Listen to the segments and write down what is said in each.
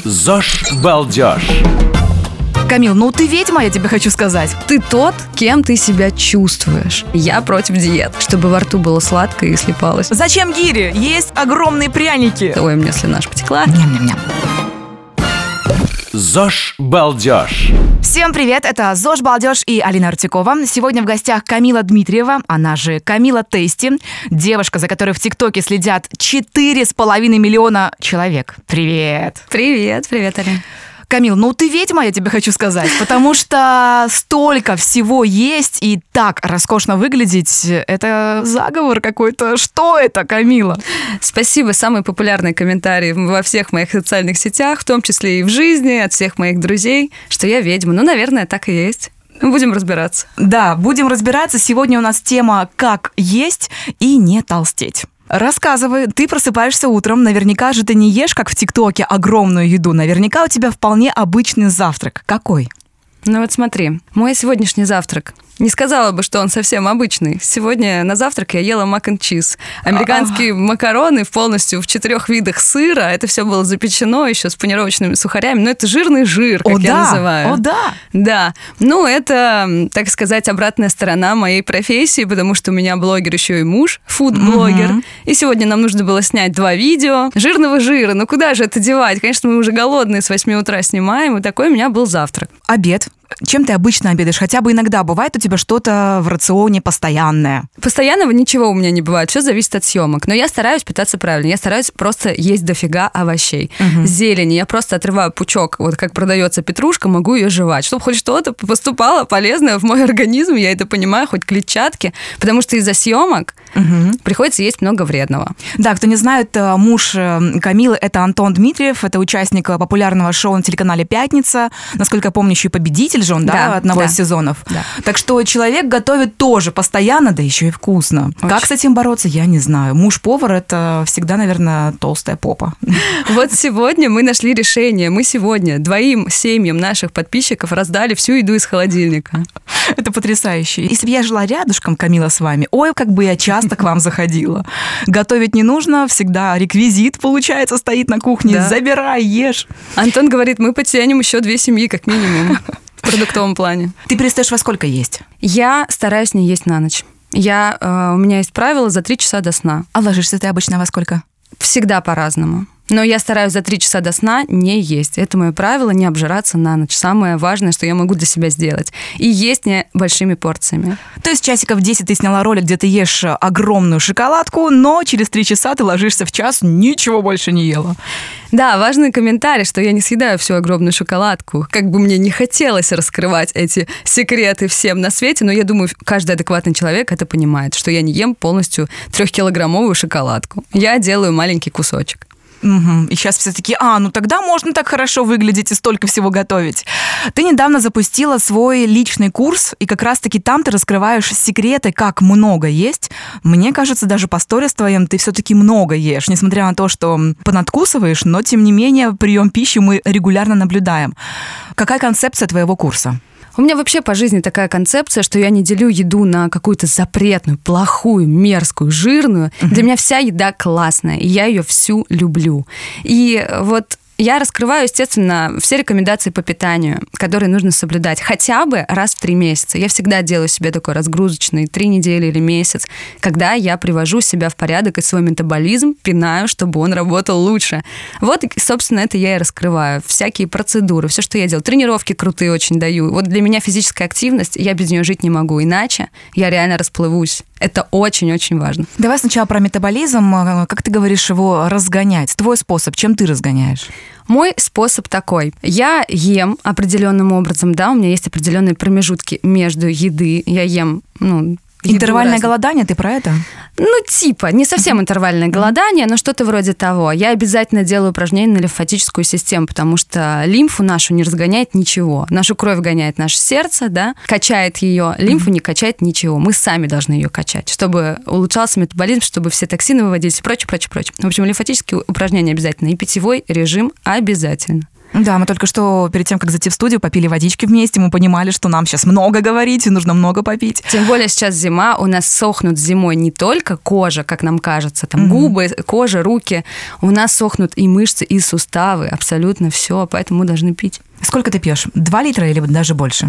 ЗОЖ Балдеж. Камил, ну ты ведьма, я тебе хочу сказать. Ты тот, кем ты себя чувствуешь. Я против диет, чтобы во рту было сладко и слипалось. Зачем гири? Есть огромные пряники. Ой, у меня слюна аж потекла. Ням-ням-ням. ЗОЖ Балдеж. Всем привет, это ЗОЖ Балдеж и Алина Артикова. Сегодня в гостях Камила Дмитриева, она же Камила Тести, девушка, за которой в ТикТоке следят 4,5 миллиона человек. Привет. Привет, Алина. Камил, ну ты ведьма, я тебе хочу сказать, потому что столько всего есть и так роскошно выглядеть, это заговор какой-то. Что это, Камила? Спасибо, самый популярный комментарий во всех моих социальных сетях, в том числе и в жизни, от всех моих друзей, что я ведьма. Ну, наверное, так и есть. Будем разбираться. Да, будем разбираться. Сегодня у нас тема «Как есть и не толстеть». Рассказывай, ты просыпаешься утром, наверняка же ты не ешь, как в ТикТоке, огромную еду. Наверняка у тебя вполне обычный завтрак. Какой? Ну вот смотри, мой сегодняшний завтрак. Не сказала бы, что он совсем обычный. Сегодня на завтрак я ела мак-н-чиз. Американские макароны полностью в 4 видах сыра. Это все было запечено еще с панировочными сухарями. Но это жирный жир, как я называю. О, да! Да. Ну, это, так сказать, обратная сторона моей профессии, потому что у меня блогер еще и муж, фуд-блогер. И сегодня нам нужно было снять 2 видео. Жирного жира. Ну, куда же это девать? Конечно, мы уже голодные с 8 утра снимаем. И такой у меня был завтрак. Обед. Чем ты обычно обедаешь? Хотя бы иногда бывает у тебя что-то в рационе постоянное? Постоянного ничего у меня не бывает. Все зависит от съемок. Но я стараюсь питаться правильно. Я стараюсь просто есть дофига овощей. Зелени. Я просто отрываю пучок. Вот как продается петрушка, могу ее жевать. Чтобы хоть что-то поступало полезное в мой организм. Я это понимаю, хоть клетчатки. Потому что из-за съемок приходится есть много вредного. Да, кто не знает, муж Камилы – это Антон Дмитриев. Это участник популярного шоу на телеканале «Пятница». Насколько я помню, еще и победитель же он, да, одного из сезонов. Да. Так что человек готовит тоже постоянно, да еще и вкусно. Очень. Как с этим бороться, я не знаю. Муж-повар – это всегда, наверное, толстая попа. Вот сегодня мы нашли решение. Мы сегодня 2 семьям наших подписчиков раздали всю еду из холодильника. Это потрясающе. Если бы я жила рядышком, Камила, с вами, ой, как бы я часто к вам заходила. Готовить не нужно, всегда реквизит, получается, стоит на кухне. Да. Забирай, ешь. Антон говорит, мы потянем еще 2 семьи, как минимум. В продуктовом плане. Ты перестаешь во сколько есть? Я стараюсь не есть на ночь. У меня есть правило за 3 часа до сна. А ложишься ты обычно во сколько? Всегда по-разному. Но я стараюсь за 3 часа до сна не есть. Это мое правило, не обжираться на ночь. Самое важное, что я могу для себя сделать. И есть не большими порциями. То есть часиков 10 ты сняла ролик, где ты ешь огромную шоколадку, но через 3 часа ты ложишься в час, ничего больше не ела. Да, важный комментарий, что я не съедаю всю огромную шоколадку. Как бы мне не хотелось раскрывать эти секреты всем на свете, но я думаю, каждый адекватный человек это понимает, что я не ем полностью 3-килограммовую шоколадку. Я делаю маленький кусочек. И сейчас все такие, ну тогда можно так хорошо выглядеть и столько всего готовить. Ты недавно запустила свой личный курс, и как раз-таки там ты раскрываешь секреты, как много есть. Мне кажется, даже по сторис твоим ты все-таки много ешь, несмотря на то, что понадкусываешь, но тем не менее прием пищи мы регулярно наблюдаем. Какая концепция твоего курса? У меня вообще по жизни такая концепция, что я не делю еду на какую-то запретную, плохую, мерзкую, жирную. Для меня вся еда классная, и я ее всю люблю. И вот я раскрываю, естественно, все рекомендации по питанию, которые нужно соблюдать хотя бы раз в 3 месяца. Я всегда делаю себе такой разгрузочный 3 недели или месяц, когда я привожу себя в порядок и свой метаболизм пинаю, чтобы он работал лучше. Вот, собственно, это я и раскрываю. Всякие процедуры, все, что я делаю. Тренировки крутые очень даю. Вот для меня физическая активность, я без нее жить не могу. Иначе я реально расплывусь. Это очень-очень важно. Давай сначала про метаболизм. Как ты говоришь, его разгонять? Твой способ, чем ты разгоняешь? Мой способ такой. Я ем определенным образом, да, у меня есть определенные промежутки между еды. Я ем, интервальное голодание, ты про это? Не совсем интервальное голодание, но что-то вроде того. Я обязательно делаю упражнения на лимфатическую систему, потому что лимфу нашу не разгоняет ничего. Нашу кровь гоняет наше сердце, да, качает ее, лимфу не качает ничего. Мы сами должны ее качать, чтобы улучшался метаболизм, чтобы все токсины выводились и прочее. В общем, лимфатические упражнения обязательно. И питьевой режим обязательно. Да, мы только что перед тем, как зайти в студию, попили водички вместе, мы понимали, что нам сейчас много говорить и нужно много попить. Тем более сейчас зима, у нас сохнут зимой не только кожа, как нам кажется, там губы, кожа, руки, у нас сохнут и мышцы, и суставы, абсолютно все, поэтому мы должны пить. Сколько ты пьешь? 2 литра или даже больше?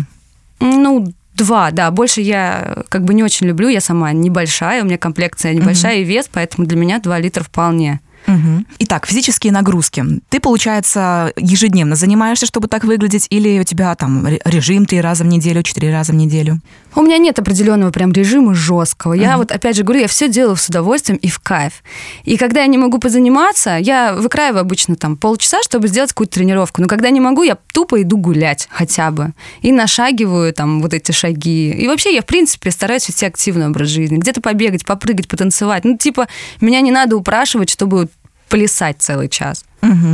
2, да, больше я как бы не очень люблю, я сама небольшая, у меня комплекция небольшая и вес, поэтому для меня 2 литра вполне. Итак, физические нагрузки. Ты, получается, ежедневно занимаешься, чтобы так выглядеть, или у тебя там режим 3 раза в неделю, 4 раза в неделю? У меня нет определенного прям режима жесткого. Я вот, опять же, говорю, я все делаю с удовольствием и в кайф. И когда я не могу позаниматься, я выкраиваю обычно там полчаса, чтобы сделать какую-то тренировку. Но когда не могу, я тупо иду гулять хотя бы. И нашагиваю там вот эти шаги. И вообще я, в принципе, стараюсь вести активный образ жизни. Где-то побегать, попрыгать, потанцевать. Меня не надо упрашивать, чтобы плясать целый час.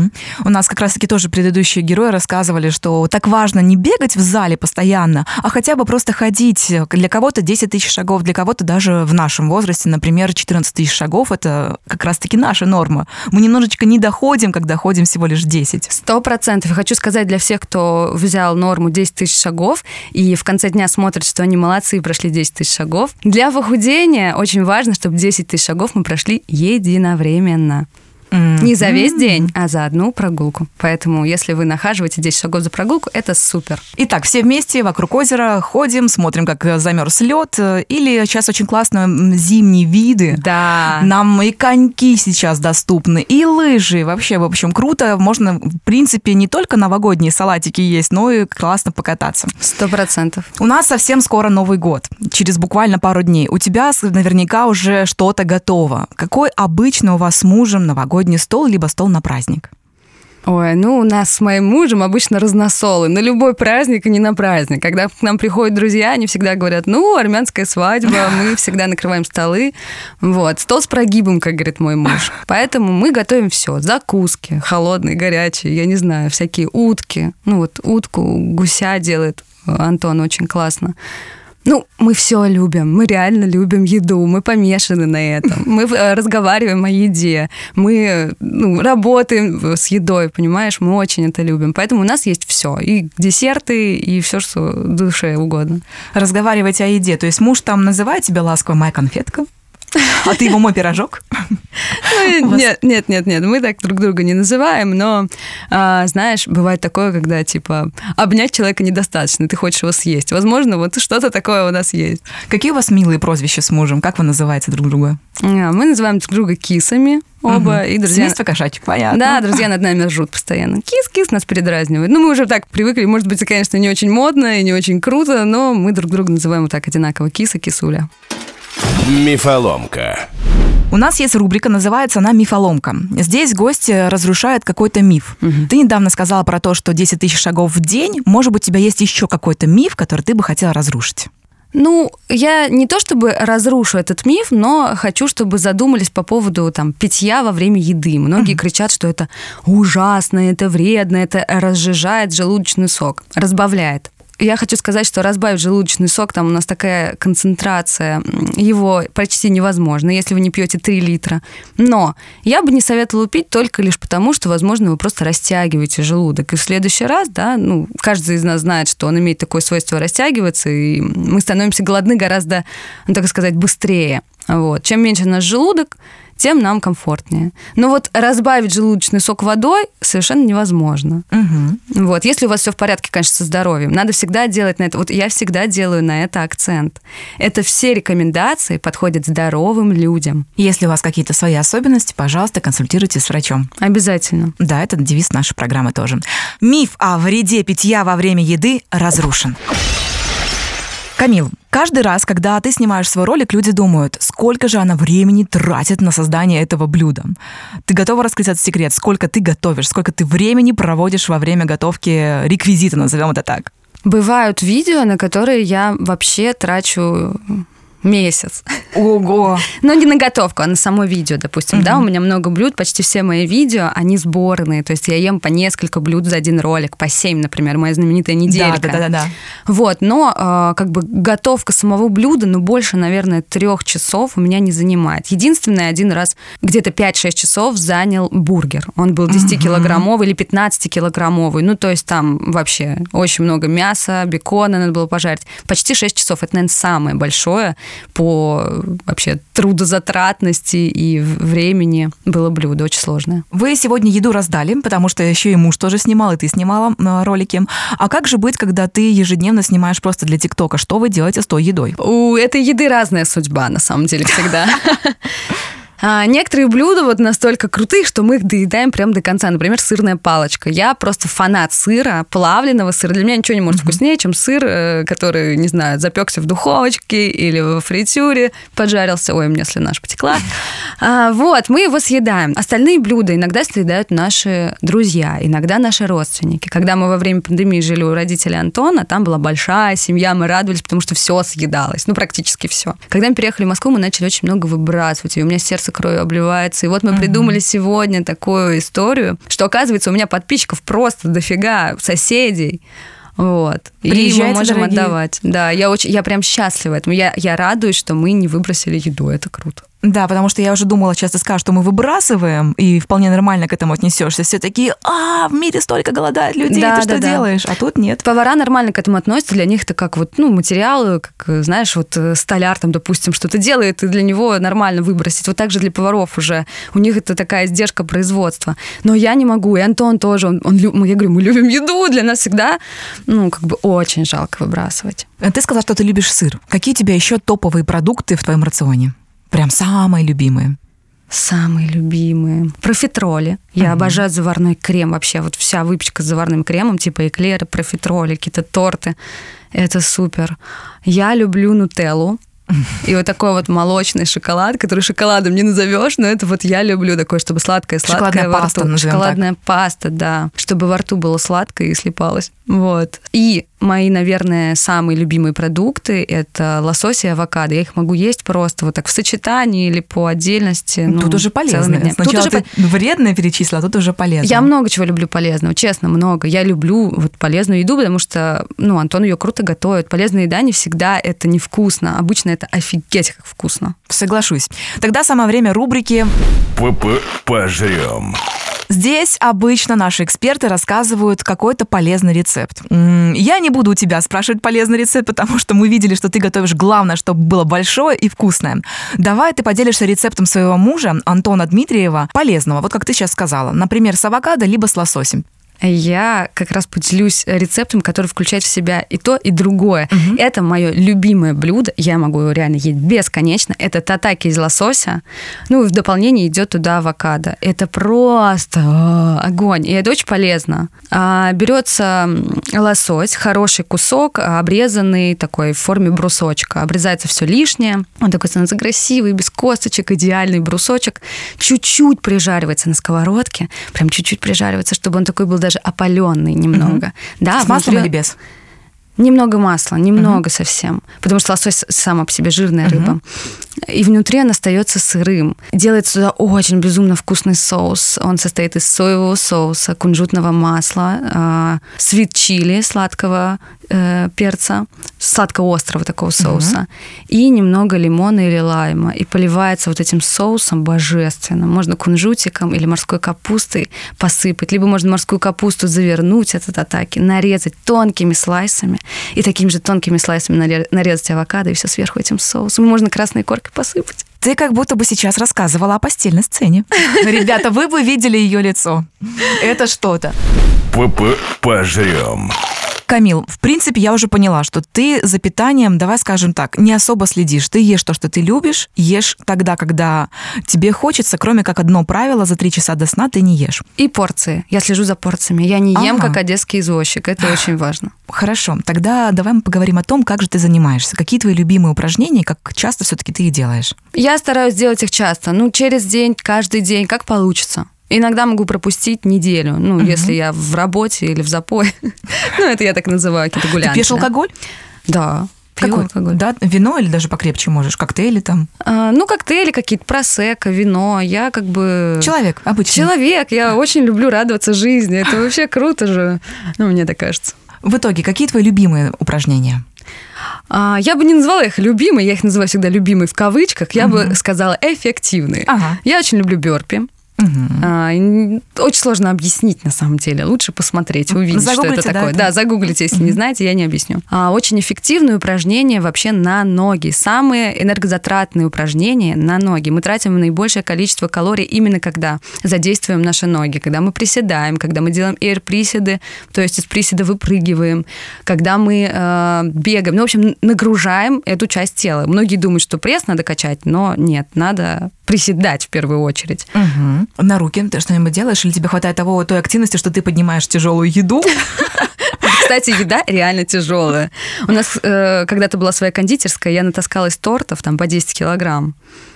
У нас как раз-таки тоже предыдущие герои рассказывали, что так важно не бегать в зале постоянно, а хотя бы просто ходить. Для кого-то 10 тысяч шагов, для кого-то даже в нашем возрасте, например, 14 тысяч шагов – это как раз-таки наша норма. Мы немножечко не доходим, когда ходим всего лишь 10. 100%. Я хочу сказать для всех, кто взял норму 10 тысяч шагов и в конце дня смотрит, что они молодцы и прошли 10 тысяч шагов. Для похудения очень важно, чтобы 10 тысяч шагов мы прошли единовременно. Не за весь день, а за одну прогулку. Поэтому, если вы нахаживаете 10 шагов за прогулку, это супер. Итак, все вместе вокруг озера ходим, смотрим, как замерз лед. Или сейчас очень классно зимние виды. Да. Нам и коньки сейчас доступны, и лыжи. Вообще, в общем, круто. Можно, в принципе, не только новогодние салатики есть, но и классно покататься. 100%. У нас совсем скоро Новый год. Через буквально пару дней. У тебя наверняка уже что-то готово. Какой обычно у вас с мужем новогодний стол, либо стол на праздник? Ой, у нас с моим мужем обычно разносолы на любой праздник и не на праздник. Когда к нам приходят друзья, они всегда говорят, армянская свадьба, мы всегда накрываем столы. Стол с прогибом, как говорит мой муж. Поэтому мы готовим все. Закуски, холодные, горячие, я не знаю, всякие утки. Утку, гуся делает Антон очень классно. Мы все любим, мы реально любим еду, мы помешаны на этом, мы разговариваем о еде, мы работаем с едой, понимаешь, мы очень это любим. Поэтому у нас есть все, и десерты, и все, что душе угодно. Разговаривать о еде, то есть муж там называет тебя ласково «моя конфетка»? А ты его мой пирожок? Нет, мы так друг друга не называем, но, знаешь, бывает такое, когда, обнять человека недостаточно, ты хочешь его съесть. Возможно, что-то такое у нас есть. Какие у вас милые прозвища с мужем? Как вы называете друг друга? Мы называем друг друга кисами оба. И друзья... Семейство кошачьих, понятно. Да, друзья над нами ржут постоянно. Кис-кис нас передразнивают. Мы уже так привыкли. Может быть, это, конечно, не очень модно и не очень круто, но мы друг друга называем вот так одинаково. Киса, кисуля. Мифоломка. У нас есть рубрика, называется она «Мифоломка». Здесь гость разрушает какой-то миф. Ты недавно сказала про то, что 10 тысяч шагов в день. Может быть, у тебя есть еще какой-то миф, который ты бы хотела разрушить? Я не то чтобы разрушу этот миф, но хочу, чтобы задумались по поводу питья во время еды. Многие кричат, что это ужасно, это вредно, это разжижает желудочный сок, разбавляет. Я хочу сказать, что разбавить желудочный сок, там у нас такая концентрация, его почти невозможно, если вы не пьете 3 литра. Но я бы не советовала пить только лишь потому, что, возможно, вы просто растягиваете желудок. И в следующий раз, каждый из нас знает, что он имеет такое свойство растягиваться, и мы становимся голодны гораздо, так сказать, быстрее. Чем меньше наш желудок, тем нам комфортнее. Но разбавить желудочный сок водой совершенно невозможно. Если у вас все в порядке, конечно, со здоровьем, надо всегда делать на это. Я всегда делаю на это акцент. Это все рекомендации подходят здоровым людям. Если у вас какие-то свои особенности, пожалуйста, консультируйтесь с врачом. Обязательно. Да, это девиз нашей программы тоже. Миф о вреде питья во время еды разрушен. Камил, каждый раз, когда ты снимаешь свой ролик, люди думают, сколько же она времени тратит на создание этого блюда. Ты готова раскрыть этот секрет? Сколько ты готовишь? Сколько ты времени проводишь во время готовки реквизита, назовем это так? Бывают видео, на которые я вообще трачу Месяц. Ого! Но не на готовку, а на само видео, допустим. Да, у меня много блюд, почти все мои видео, они сборные. То есть я ем по несколько блюд за один ролик, по 7, например, моя знаменитая неделька. Да. Вот, но как бы готовка самого блюда, больше, наверное, 3 часов у меня не занимает. Единственное, один раз где-то 5-6 часов занял бургер. Он был 10-килограммовый или 15-килограммовый. То есть там вообще очень много мяса, бекона надо было пожарить. Почти 6 часов. Это, наверное, самое большое по вообще трудозатратности и времени было блюдо, очень сложное. Вы сегодня еду раздали, потому что еще и муж тоже снимал, и ты снимала ролики. А как же быть, когда ты ежедневно снимаешь просто для ТикТока? Что вы делаете с той едой? У этой еды разная судьба, на самом деле, всегда. Некоторые блюда вот настолько крутые, что мы их доедаем прям до конца. Например, сырная палочка. Я просто фанат сыра, плавленного сыра. Для меня ничего не может вкуснее, чем сыр, который, не знаю, запекся в духовочке или в фритюре, поджарился. Ой, у меня слюна аж потекла. Вот, мы его съедаем. Остальные блюда иногда съедают наши друзья, иногда наши родственники. Когда мы во время пандемии жили у родителей Антона, там была большая семья, мы радовались, потому что все съедалось, практически все. Когда мы переехали в Москву, мы начали очень много выбрасывать, и у меня сердце кровью обливается. И вот мы придумали сегодня такую историю, что, оказывается, у меня подписчиков просто дофига, соседей. Вот. И мы можем дорогие. Отдавать. Да, я прям счастлива этому. Я радуюсь, что мы не выбросили еду. Это круто. Да, потому что я уже думала, часто скажут, что мы выбрасываем, и вполне нормально к этому отнесешься. Все такие, в мире столько голодает людей, ты что делаешь? А тут нет. Повара нормально к этому относятся, для них это как материалы, как, знаешь, столяр там, допустим, что-то делает, и для него нормально выбросить. Вот так же для поваров уже. У них это такая издержка производства. Но я не могу, и Антон тоже. Я говорю, мы любим еду, для нас всегда, очень жалко выбрасывать. Ты сказала, что ты любишь сыр. Какие у тебя еще топовые продукты в твоем рационе? Прям самые любимые. Самые любимые. Профитроли. Я обожаю заварной крем. Вообще вся выпечка с заварным кремом, типа эклеры, профитроли, какие-то торты. Это супер. Я люблю нутеллу. И вот такой молочный шоколад, который шоколадом не назовешь, но это я люблю такое, чтобы сладкое во рту. Шоколадная паста, да. Чтобы во рту было сладкое и слипалось. Вот. И мои, наверное, самые любимые продукты – это лосось и авокадо. Я их могу есть просто так в сочетании или по отдельности. Тут уже полезно. Сначала ты вредное перечислила, а тут уже полезно. Я много чего люблю полезного, честно, много. Я люблю полезную еду, потому что, Антон ее круто готовит. Полезная еда не всегда это невкусно. Обычно это офигеть как вкусно. Соглашусь. Тогда самое время рубрики «Пожрем». Здесь обычно наши эксперты рассказывают какой-то полезный рецепт. Я не буду у тебя спрашивать полезный рецепт, потому что мы видели, что ты готовишь главное, чтобы было большое и вкусное. Давай ты поделишься рецептом своего мужа, Антона Дмитриева, полезного, вот как ты сейчас сказала. Например, с авокадо, либо с лососем. Я как раз поделюсь рецептом, который включает в себя и то, и другое. Это мое любимое блюдо. Я могу его реально есть бесконечно. Это татаки из лосося. И в дополнение идет туда авокадо. Это просто огонь. И это очень полезно. Берется лосось, хороший кусок, обрезанный такой в форме брусочка. Обрезается все лишнее. Он такой становится красивый, без косточек, идеальный брусочек. Чуть-чуть прижаривается на сковородке. Прям чуть-чуть прижаривается, чтобы он такой был даже опаленный немного. Да, с маслом или без? Немного масла, немного совсем. Потому что лосось сама по себе жирная рыба. И внутри он остается сырым. Делается туда очень безумно вкусный соус. Он состоит из соевого соуса, кунжутного масла, свит-чили, сладкого перца, сладко-острого такого соуса, и немного лимона или лайма. И поливается этим соусом божественно. Можно кунжутиком или морской капустой посыпать. Либо можно морскую капусту завернуть от татаки, нарезать тонкими слайсами. И такими же тонкими слайсами нарезать авокадо, и все сверху этим соусом. Можно красной коркой посыпать. Ты как будто бы сейчас рассказывала о постельной сцене. Ребята, вы бы видели ее лицо. Это что-то. Пожрем. Камил, в принципе, я уже поняла, что ты за питанием, давай скажем так, не особо следишь. Ты ешь то, что ты любишь, ешь тогда, когда тебе хочется, кроме как одно правило, за 3 часа до сна ты не ешь. И порции. Я слежу за порциями. Я не ем, как одесский извозчик. Это очень важно. Хорошо. Тогда давай мы поговорим о том, как же ты занимаешься. Какие твои любимые упражнения, как часто все-таки ты их делаешь? Я стараюсь делать их часто. Через день, каждый день, как получится. Иногда могу пропустить неделю, если я в работе или в запое. Это я так называю, какие-то гулянки. Ты пьешь алкоголь? Да. Пью Какой? алкоголь. Да, вино или даже покрепче можешь? Коктейли там? Коктейли какие-то, просекко, вино. Я как бы... Человек обычный. Человек. Я очень люблю радоваться жизни. Это вообще круто же. Мне так кажется. В итоге, какие твои любимые упражнения? Я бы не назвала их любимые, я их называю всегда любимые в кавычках, я бы сказала эффективные. Ага. Я очень люблю бёрпи. Очень сложно объяснить, на самом деле. Лучше посмотреть, увидеть, что это такое. Да, загуглите, если не знаете, я не объясню. Очень эффективные упражнения вообще на ноги. Самые энергозатратные упражнения на ноги. Мы тратим наибольшее количество калорий именно когда задействуем наши ноги, когда мы приседаем, когда мы делаем эйр-приседы, то есть из приседа выпрыгиваем, когда мы бегаем. В общем, нагружаем эту часть тела. Многие думают, что пресс надо качать, но нет, надо приседать в первую очередь. На руки ты что-нибудь делаешь? Или тебе хватает той активности, что ты поднимаешь тяжелую еду? Кстати, еда реально тяжелая. У нас когда-то была своя кондитерская, я натаскалась тортов там по 10 килограмм.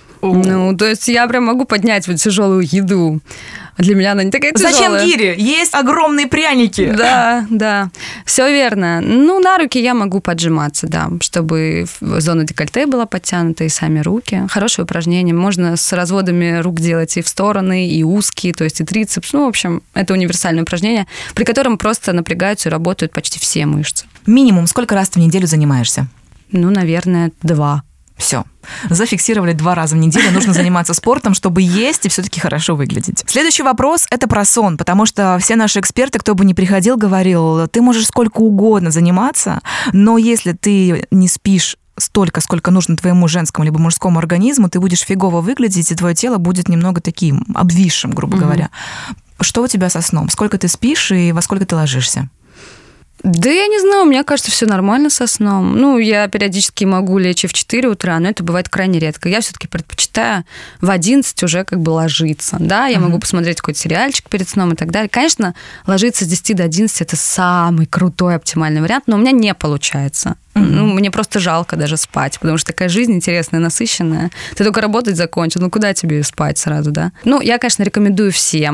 То есть я прям могу поднять вот тяжелую еду. Для меня она не такая тяжелая. Зачем гири? Есть огромные пряники. Да, все верно. На руки я могу поджиматься, да, чтобы зона декольте была подтянута, и сами руки. Хорошее упражнение. Можно с разводами рук делать и в стороны, и узкие, то есть и трицепс. В общем, это универсальное упражнение, при котором просто напрягаются и работают почти все мышцы. Минимум сколько раз ты в неделю занимаешься? Наверное, 2. Все. Зафиксировали 2 раза в неделю. Нужно заниматься спортом, чтобы есть и все-таки хорошо выглядеть. Следующий вопрос – это про сон, потому что все наши эксперты, кто бы ни приходил, говорил, ты можешь сколько угодно заниматься, но если ты не спишь столько, сколько нужно твоему женскому либо мужскому организму, ты будешь фигово выглядеть, и твое тело будет немного таким обвисшим, грубо говоря. Что у тебя со сном? Сколько ты спишь и во сколько ты ложишься? Да я не знаю, мне кажется, все нормально со сном. Я периодически могу лечь и в 4 утра, но это бывает крайне редко. Я все-таки предпочитаю в 11 уже как бы ложиться. Да, я могу посмотреть какой-то сериальчик перед сном и так далее. Конечно, ложиться с 10 до 11 – это самый крутой, оптимальный вариант, но у меня не получается. Мне просто жалко даже спать, потому что такая жизнь интересная, насыщенная. Ты только работать закончил, куда тебе спать сразу, да? Я, конечно, рекомендую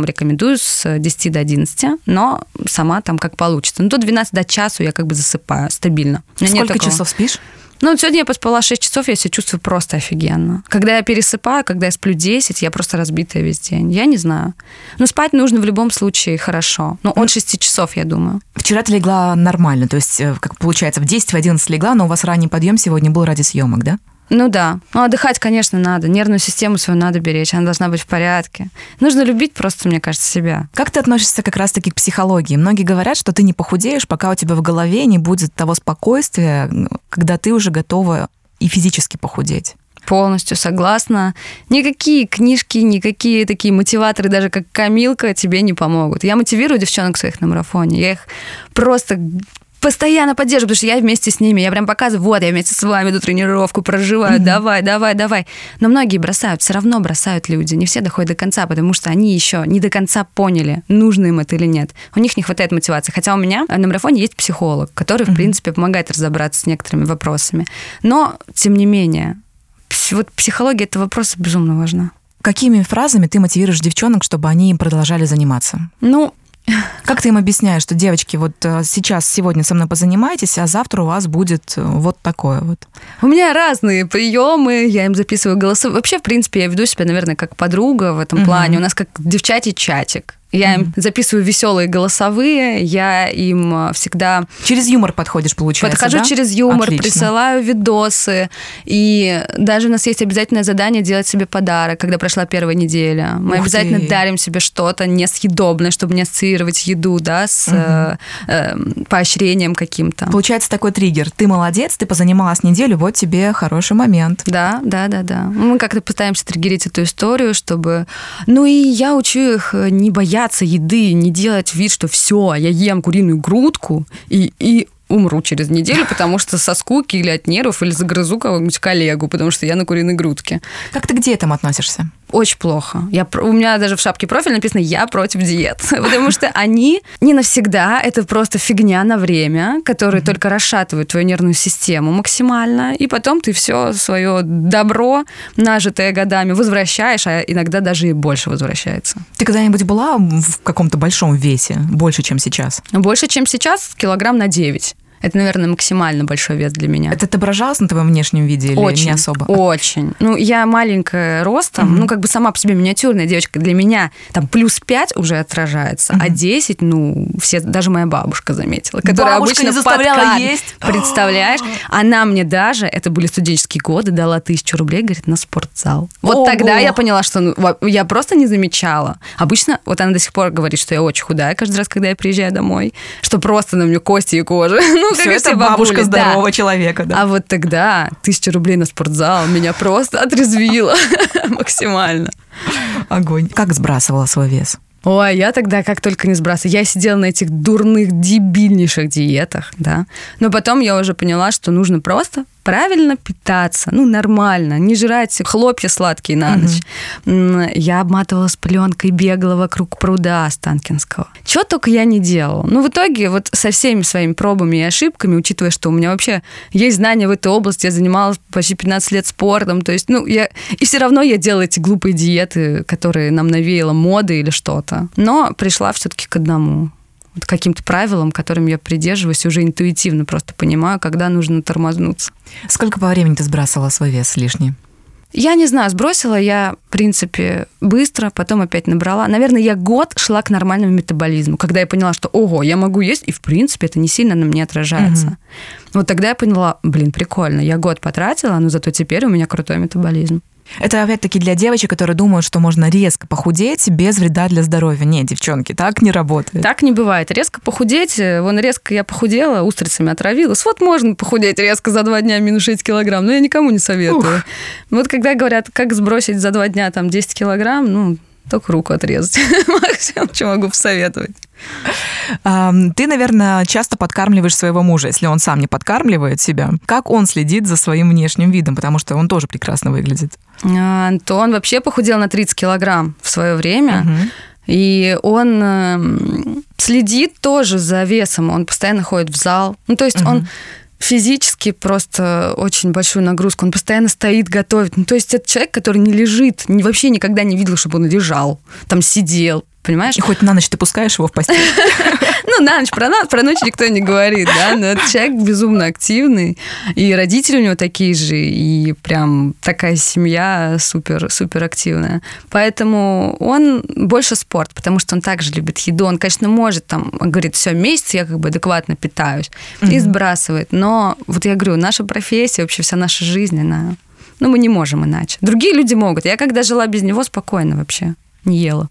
с 10 до 11, но сама там как получится. До 12 до часу я как бы засыпаю стабильно. Сколько часов спишь? Сегодня я поспала 6 часов, я себя чувствую просто офигенно. Когда я пересыпаю, когда я сплю 10, я просто разбитая весь день. Я не знаю. Спать нужно в любом случае хорошо. От 6 часов, я думаю. Вчера ты легла нормально, то есть, как получается, в 10, в 11 легла, но у вас ранний подъем сегодня был ради съемок, да? Да. Отдыхать, конечно, надо. Нервную систему свою надо беречь. Она должна быть в порядке. Нужно любить просто, мне кажется, себя. Как ты относишься как раз-таки к психологии? Многие говорят, что ты не похудеешь, пока у тебя в голове не будет того спокойствия, когда ты уже готова и физически похудеть. Полностью согласна. Никакие книжки, никакие такие мотиваторы, даже как Камилка, тебе не помогут. Я мотивирую девчонок своих на марафоне. Я их просто постоянно поддерживаю, потому что я вместе с ними, я прям показываю, я вместе с вами иду тренировку, проживаю, давай. Но многие бросают, все равно бросают люди, не все доходят до конца, потому что они еще не до конца поняли, нужно им это или нет. У них не хватает мотивации. Хотя у меня на марафоне есть психолог, который, в принципе, помогает разобраться с некоторыми вопросами. Но, тем не менее, психология этого вопроса безумно важна. Какими фразами ты мотивируешь девчонок, чтобы они продолжали заниматься? Как ты им объясняешь, что, девочки, сегодня со мной позанимайтесь, а завтра у вас будет вот такое вот? У меня разные приемы, я им записываю голоса. Вообще, в принципе, я веду себя, наверное, как подруга в этом плане. У нас как девчачий чатик. Я им записываю веселые голосовые, я им всегда... Через юмор подходишь, получается, Подхожу да? через юмор, Отлично. присылаю видосы. И даже у нас есть обязательное задание делать себе подарок, когда прошла первая неделя. Мы обязательно дарим себе что-то несъедобное, чтобы не ассоциировать еду, да, с поощрением каким-то. Получается такой триггер. Ты молодец, ты позанималась неделю, вот тебе хороший момент. Да. Мы как-то пытаемся триггерить эту историю, чтобы... и я учу их не бояться еды, не делать вид, что все, я ем куриную грудку и умру через неделю, потому что со скуки или от нервов, или загрызу кого-нибудь коллегу, потому что я на куриной грудке. Как ты к диетам относишься? Очень плохо. У меня даже в шапке профиля написано «Я против диет», потому что они не навсегда, это просто фигня на время, которая только расшатывает твою нервную систему максимально, и потом ты все свое добро, нажитое годами, возвращаешь, а иногда даже и больше возвращается. Ты когда-нибудь была в каком-то большом весе, больше, чем сейчас? Больше, чем сейчас, килограмм на 9. Это, наверное, максимально большой вес для меня. Это отображалось на твоем внешнем виде или Очень, не особо? Очень. Ну, я маленькая ростом, ну, как бы сама по себе миниатюрная девочка. Для меня там +5 уже отражается, а 10, ну, все, даже моя бабушка заметила, которая Бабушка обычно не заставляла подкат, есть? представляешь? Она мне даже, это были студенческие годы, дала 1000 рублей, говорит, на спортзал. Вот Ого! тогда я поняла, что я просто не замечала. Обычно, вот она до сих пор говорит, что я очень худая каждый раз, когда я приезжаю домой, что просто на мне кости и кожа. Ну, Все как это все бабушка бабули, да. здорового человека, да. А вот тогда 1000 рублей на спортзал меня просто отрезвило максимально. Огонь. Как сбрасывала свой вес? Ой, я тогда как только не сбрасывала. Я сидела на этих дурных, дебильнейших диетах, да. Но потом я уже поняла, что нужно просто правильно питаться, ну, нормально, не жрать хлопья сладкие на ночь. Я обматывалась пленкой, бегала вокруг пруда Останкинского. Чего только я не делала. Ну, в итоге вот со всеми своими пробами и ошибками, учитывая, что у меня вообще есть знания в этой области, я занималась почти 15 лет спортом, то есть, ну, и все равно я делала эти глупые диеты, которые нам навеяла мода или что-то. Но пришла все-таки к одному. Вот каким-то правилам, которым я придерживаюсь, уже интуитивно просто понимаю, когда нужно тормознуться. Сколько по времени ты сбрасывала свой вес лишний? Я не знаю, сбросила я, в принципе, быстро, потом опять набрала. Наверное, я год шла к нормальному метаболизму, когда я поняла, что, ого, я могу есть, и, в принципе, это не сильно на мне отражается. Вот тогда я поняла, прикольно, я год потратила, но зато теперь у меня крутой метаболизм. Это, опять-таки, для девочек, которые думают, что можно резко похудеть без вреда для здоровья. Нет, девчонки, так не работает. Так не бывает. Резко похудеть, резко я похудела, устрицами отравилась. Вот можно похудеть резко за 2 дня минус 6 килограмм, но я никому не советую. Вот когда говорят, как сбросить за 2 дня там 10 килограмм, ну, только руку отрезать. Максимум, что могу посоветовать. Ты, наверное, часто подкармливаешь своего мужа, если он сам не подкармливает себя. Как он следит за своим внешним видом? Потому что он тоже прекрасно выглядит. Антон вообще похудел на 30 килограмм в свое время. И он следит тоже за весом. Он постоянно ходит в зал. Ну, то есть он физически просто очень большую нагрузку. Он постоянно стоит, готовит. Ну, то есть это человек, который не лежит. Вообще никогда не видела, чтобы он лежал, там сидел. Понимаешь? И хоть на ночь ты пускаешь его в постель? Ну, на ночь, про ночь никто не говорит, да, но этот человек безумно активный, и родители у него такие же, и прям такая семья супер активная. Поэтому он больше спорт, потому что он также любит еду. Он, конечно, может, там, говорит, все, месяц я как бы адекватно питаюсь, и сбрасывает. Но вот я говорю, наша профессия, вообще вся наша жизнь, она... Ну, мы не можем иначе. Другие люди могут. Я когда жила без него, спокойно вообще не ела.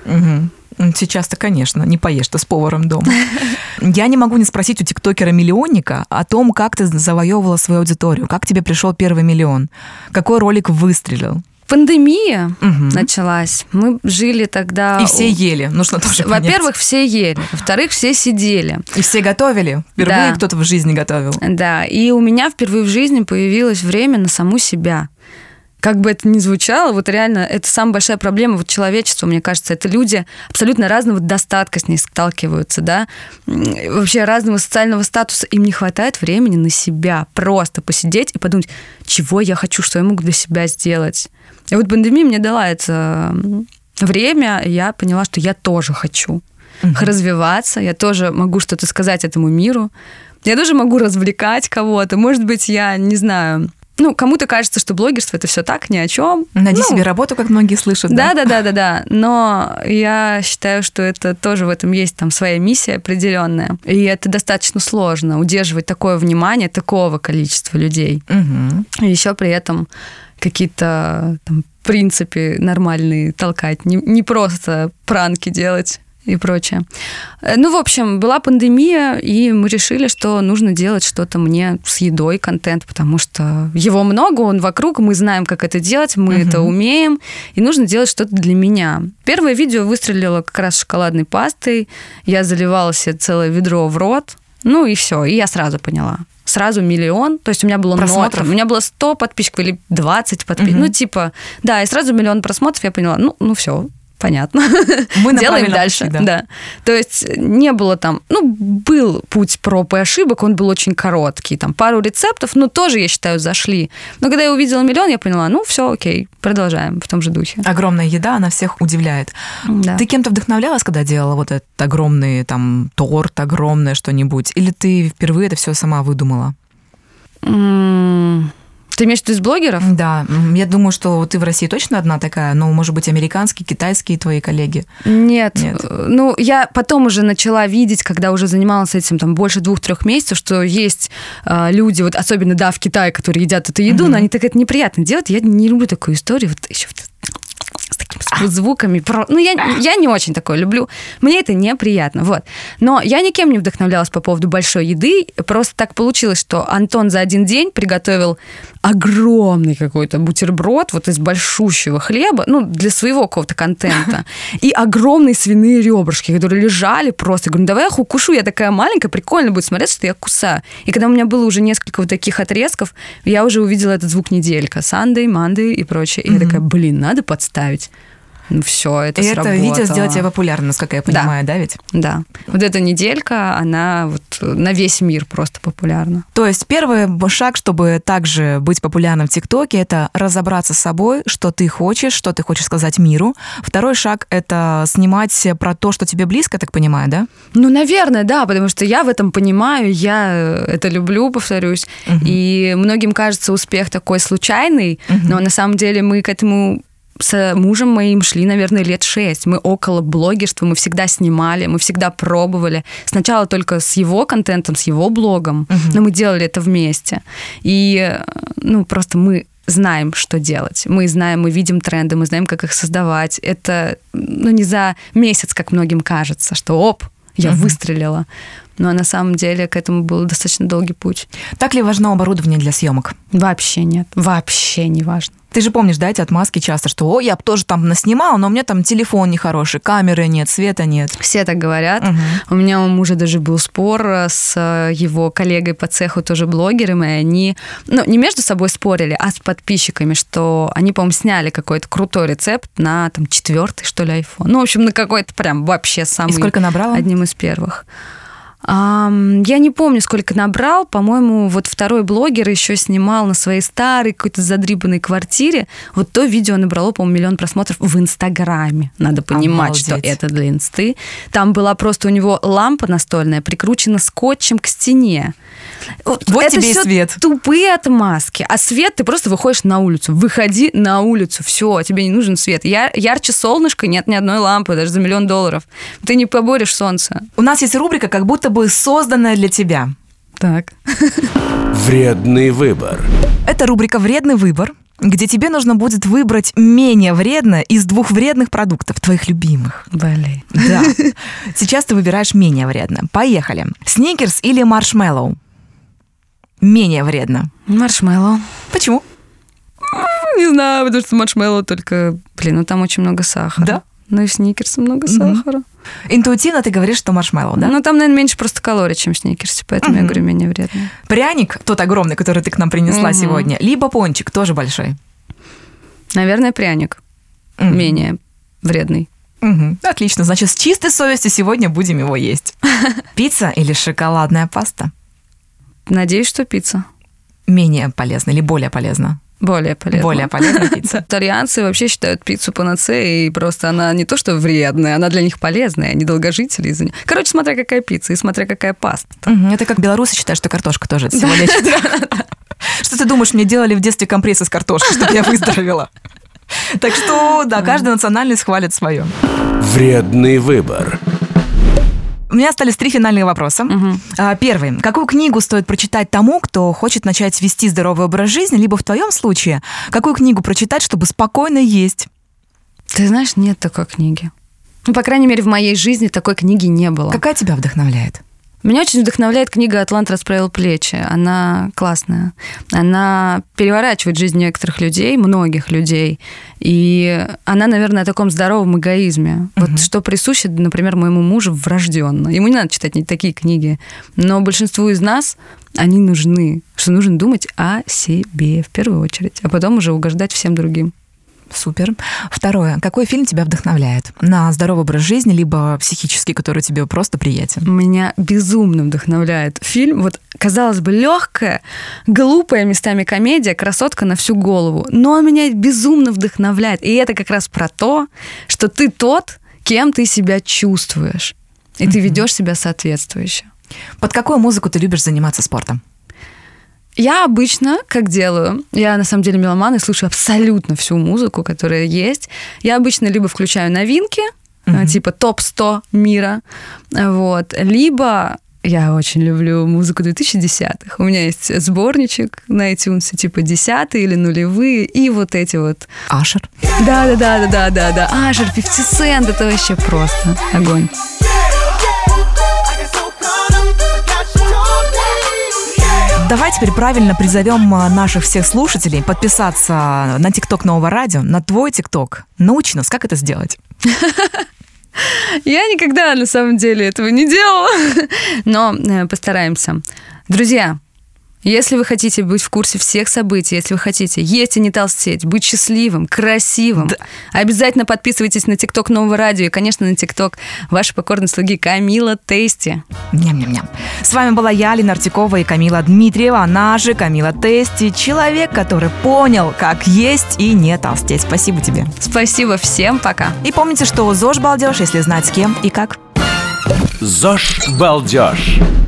Сейчас-то, конечно, не поешь ты с поваром дома. Я не могу не спросить у тиктокера-миллионника о том, как ты завоевывала свою аудиторию, как тебе пришел первый миллион, какой ролик выстрелил. Пандемия началась. Мы жили тогда... И все ели, нужно тоже понять. Во-первых, все ели. Во-вторых, все сидели. И все готовили. Впервые кто-то в жизни готовил. Да, и у меня впервые в жизни появилось время на саму себя. Как бы это ни звучало, вот реально, это самая большая проблема вот человечества, мне кажется. Это люди абсолютно разного достатка с ней сталкиваются, да, вообще разного социального статуса. Им не хватает времени на себя. Просто посидеть и подумать, чего я хочу, что я могу для себя сделать. И вот пандемия мне дала это время, и я поняла, что я тоже хочу развиваться, я тоже могу что-то сказать этому миру, я тоже могу развлекать кого-то. Может быть, я не знаю... Ну, кому-то кажется, что блогерство – это все так, ни о чем. Найди себе работу, как многие слышат. Да. Но я считаю, что это тоже в этом есть там своя миссия определенная. И это достаточно сложно удерживать такое внимание такого количества людей. И еще при этом какие-то там принципы нормальные толкать. Не просто пранки делать и прочее. Ну, в общем, была пандемия, и мы решили, что нужно делать что-то мне с едой, контент, потому что его много, он вокруг, мы знаем, как это делать, мы это умеем, и нужно делать что-то для меня. Первое видео выстрелило как раз шоколадной пастой, я заливала себе целое ведро в рот, ну и все, и я сразу поняла. Сразу 1 миллион, то есть у меня было просмотров? У меня было 100 подписчиков или 20 подписчиков, ну типа, да, и сразу 1 миллион просмотров, я поняла, ну все. понятно. Мы на Делаем правильном дальше. пути, да. То есть не было там... был путь проб и ошибок, он был очень короткий. Там пару рецептов, тоже, я считаю, зашли. Но когда я увидела 1 миллион, я поняла, все, окей, продолжаем в том же духе. Огромная еда, она всех удивляет. Да. Ты кем-то вдохновлялась, когда делала вот этот огромный там торт, огромное что-нибудь? Или ты впервые это все сама выдумала? Ты имеешь в виду из блогеров? Да, я думаю, что ты в России точно одна такая, но, может быть, американские, китайские твои коллеги? Нет. Я потом уже начала видеть, когда уже занималась этим там больше 2-3 месяцев, что есть люди, вот особенно, в Китае, которые едят эту еду, но они так это неприятно делают. Я не люблю такую историю, вот еще с такими звуками. Я не очень такое люблю. Мне это неприятно. Вот. Но я никем не вдохновлялась по поводу большой еды. Просто так получилось, что Антон за один день приготовил огромный какой-то бутерброд вот из большущего хлеба, для своего какого-то контента, и огромные свиные ребрышки, которые лежали просто. Я говорю, давай я их укушу, я такая маленькая, прикольно будет смотреться, что я кусаю. И когда у меня было уже несколько вот таких отрезков, я уже увидела этот звук неделька, Sunday, Monday и прочее. И я такая, надо подставить. Все, это сработало. И это видео сделать тебя популярным, насколько я понимаю, да ведь? Да. Вот эта неделька, она вот на весь мир просто популярна. То есть первый шаг, чтобы также быть популярным в ТикТоке, это разобраться с собой, что ты хочешь сказать миру. Второй шаг — это снимать про то, что тебе близко, я так понимаю, да? Наверное, да, потому что я в этом понимаю, я это люблю, повторюсь. И многим кажется успех такой случайный, но на самом деле мы к этому... С мужем моим шли, наверное, лет 6. Мы около блогерства, мы всегда снимали, мы всегда пробовали. Сначала только с его контентом, с его блогом, но мы делали это вместе. И, просто мы знаем, что делать. Мы знаем, мы видим тренды, мы знаем, как их создавать. Это, не за месяц, как многим кажется, что я выстрелила. Но на самом деле к этому был достаточно долгий путь. Так ли важно оборудование для съемок? Вообще нет. Вообще не важно. Ты же помнишь, да, эти отмазки часто, что я тоже там наснимала, но у меня там телефон нехороший, камеры нет, света нет. Все так говорят. У меня у мужа даже был спор с его коллегой по цеху, тоже блогером, и они, не между собой спорили, а с подписчиками, что они, по-моему, сняли какой-то крутой рецепт на 4-й, что ли, iPhone. На какой-то прям вообще самый... И сколько набрала? Одним из первых. Я не помню, сколько набрал. По-моему, вот второй блогер еще снимал на своей старой какой-то задрибанной квартире. Вот то видео набрало, по-моему, 1 миллион просмотров в Инстаграме. Надо понимать, Обалдеть. что это для инсты. Там была просто у него лампа настольная, прикручена скотчем к стене. Вот это тебе и всё свет. Тупые отмазки. А свет, ты просто выходишь на улицу. Выходи на улицу. Все, тебе не нужен свет. Ярче солнышка нет ни одной лампы, даже за $1 миллион. Ты не поборешь солнце. У нас есть рубрика «Как будто бы созданная для тебя». Так. Вредный выбор. Это рубрика «Вредный выбор», где тебе нужно будет выбрать менее вредное из 2 вредных продуктов, твоих любимых. Блин. Да. Сейчас ты выбираешь менее вредное. Поехали. Сникерс или маршмеллоу? Менее вредно. Маршмеллоу. Почему? Не знаю, потому что маршмеллоу только... там очень много сахара. Да? Ну и в сникерсе много сахара. Интуитивно ты говоришь, что маршмеллоу, да? Там, наверное, меньше просто калорий, чем в сникерсе, поэтому я говорю менее вредно. Пряник, тот огромный, который ты к нам принесла сегодня, либо пончик, тоже большой? Наверное, пряник. Менее вредный. Отлично, значит, с чистой совестью сегодня будем его есть. Пицца или шоколадная паста? Надеюсь, что пицца. Менее полезно или более полезно? Более полезно. Более полезная пицца. Итальянцы вообще считают пиццу панацеей, и просто она не то что вредная, она для них полезная, они долгожители из-за нее. Короче, смотря какая пицца и смотря какая паста. Это как белорусы считают, что картошка тоже всего лечит. Что ты думаешь, мне делали в детстве компрессы с картошкой, чтобы я выздоровела? Так что, да, каждая национальность хвалит свое. Вредный выбор. У меня остались 3 финальные вопроса. Первый. Какую книгу стоит прочитать тому, кто хочет начать вести здоровый образ жизни, либо в твоем случае, какую книгу прочитать, чтобы спокойно есть? Ты знаешь, нет такой книги. По крайней мере, в моей жизни такой книги не было. Какая тебя вдохновляет? Меня очень вдохновляет книга «Атлант расправил плечи». Она классная. Она переворачивает жизнь некоторых людей, многих людей. И она, наверное, о таком здоровом эгоизме. Вот что присуще, например, моему мужу врожденно. Ему не надо читать такие книги. Но большинству из нас они нужны. Что нужно думать о себе в первую очередь, а потом уже угождать всем другим. Супер. Второе. Какой фильм тебя вдохновляет? На здоровый образ жизни, либо психический, который тебе просто приятен? Меня безумно вдохновляет фильм. Вот, казалось бы, легкая, глупая местами комедия, красотка на всю голову. Но он меня безумно вдохновляет. И это как раз про то, что ты тот, кем ты себя чувствуешь. И ты ведешь себя соответствующе. Под какую музыку ты любишь заниматься спортом? Я обычно, как делаю, я на самом деле меломан и слушаю абсолютно всю музыку, которая есть. Я обычно либо включаю новинки, типа топ-100 мира, вот, либо я очень люблю музыку 2010-х. У меня есть сборничек на iTunes, типа 10-е или нулевые, и вот эти вот... Ашер. Да. Ашер, 50 Cent, это вообще просто огонь. Давай теперь правильно призовем наших всех слушателей подписаться на ТикТок Нового радио, на твой ТикТок. Научи нас, как это сделать? Я никогда, на самом деле, этого не делала, но постараемся. Друзья, если вы хотите быть в курсе всех событий, если вы хотите есть и не толстеть, быть счастливым, красивым, обязательно подписывайтесь на ТикТок Нового радио и, конечно, на ТикТок вашей покорной слуги Камила Тести. Ням-ням-ням. С вами была я, Алина Артикова, и Камила Дмитриева, она же Камила Тести, человек, который понял, как есть и не толстеть. Спасибо тебе. Спасибо всем, пока. И помните, что ЗОЖ балдеж, если знать с кем и как. ЗОЖ балдеж.